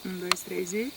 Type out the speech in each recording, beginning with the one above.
Um, dois, três e...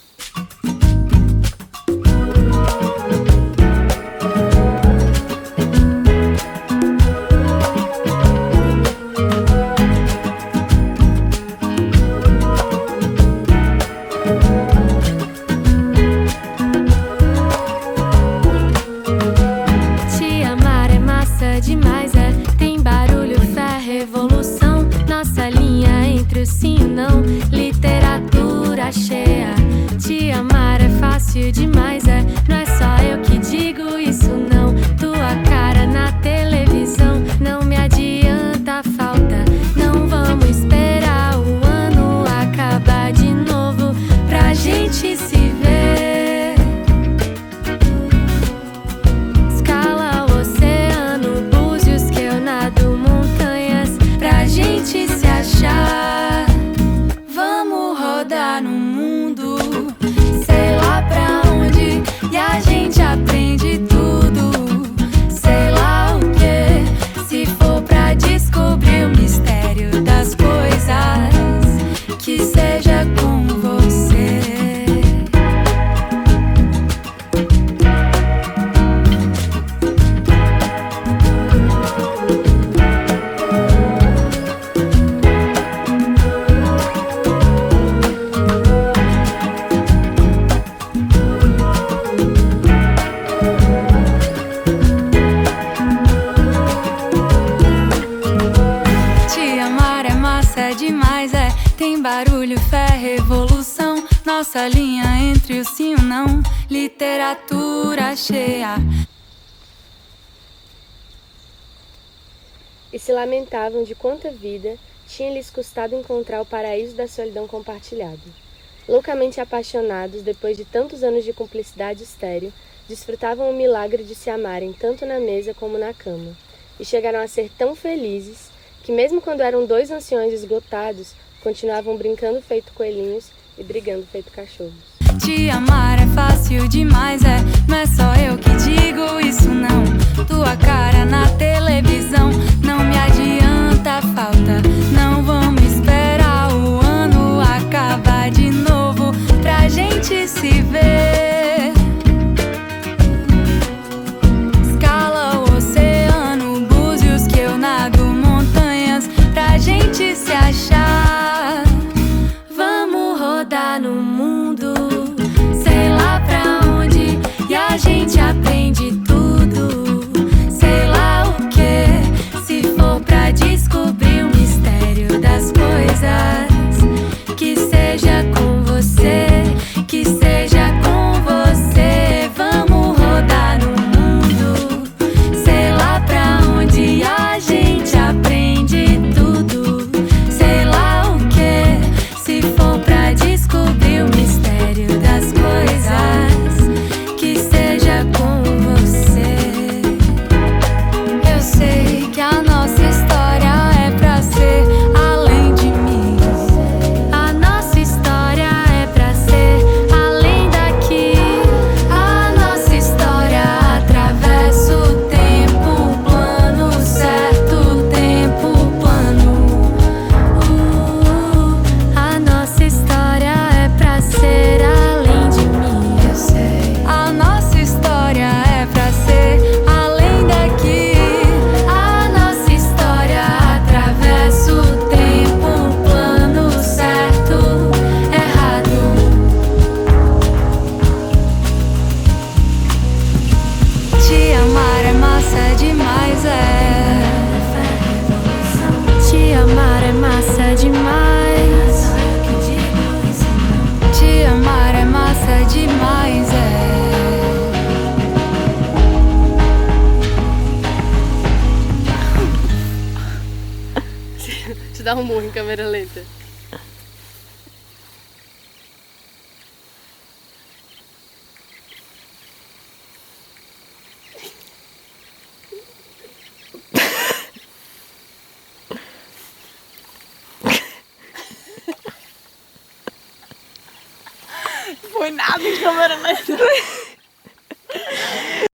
Te amar é massa demais, é. Tem barulho, fé, revolução. Nossa linha entre o sim e o não. Literatura cheia. Te amar é fácil demais, é. Não é só eu que digo isso, não. Tua cara na televisão não me adianta falta. Não vamos esperar o ano acabar de novo pra gente se ver. Escala o oceano, búzios que eu nado montanhas pra gente se achar. Vamos rodar no mundo, sei lá pra onde, e a gente aprende tudo. Sei lá o que, se for pra descobrir o mistério das coisas, que seja com você. Te amar é massa demais, é. Tem barulho, fé, revolução. Nossa linha entre o sim e o não. Literatura cheia. E se lamentavam de quanta vida tinha lhes custado encontrar o paraíso da solidão compartilhada. Loucamente apaixonados, depois de tantos anos de cumplicidade estéril, desfrutavam o milagre de se amarem tanto na mesa como na cama, e chegaram a ser tão felizes que, mesmo quando eram dois anciões esgotados, continuavam brincando feito coelhinhos e brigando feito cachorros. Te amar é fácil demais, é. Não é só eu que digo isso, não. Tua cara na televisão não me adianta falta. Não vamos esperar o ano acabar de novo pra gente se ver. Escala o oceano, búzios que eu nado montanhas pra gente se achar. Vamos rodar no mundo, sei lá pra onde, e a gente aprende tudo. Sei lá o que, se for pra descobrir o mistério das coisas, que seja com você, que seja com você. Vamos rodar no mundo, sei lá pra onde, e a gente aprende tudo. Sei lá o que, se for pra descobrir o mistério das coisas, que seja com você. Eu sei que a nossa história é pra ser além de mim. A nossa história é pra ser além daqui. A nossa história atravessa o tempo plano, certo tempo plano. A nossa história é pra ser além de mim. Eu sei. A nossa história é pra ser além daqui. A nossa história atravessa o tempo plano, certo, errado. Te amar é massa demais, é. Te amar é massa demais. Te amar é massa demais, é. Te dá um murro em câmera lenta. Foi nada em câmera lenta.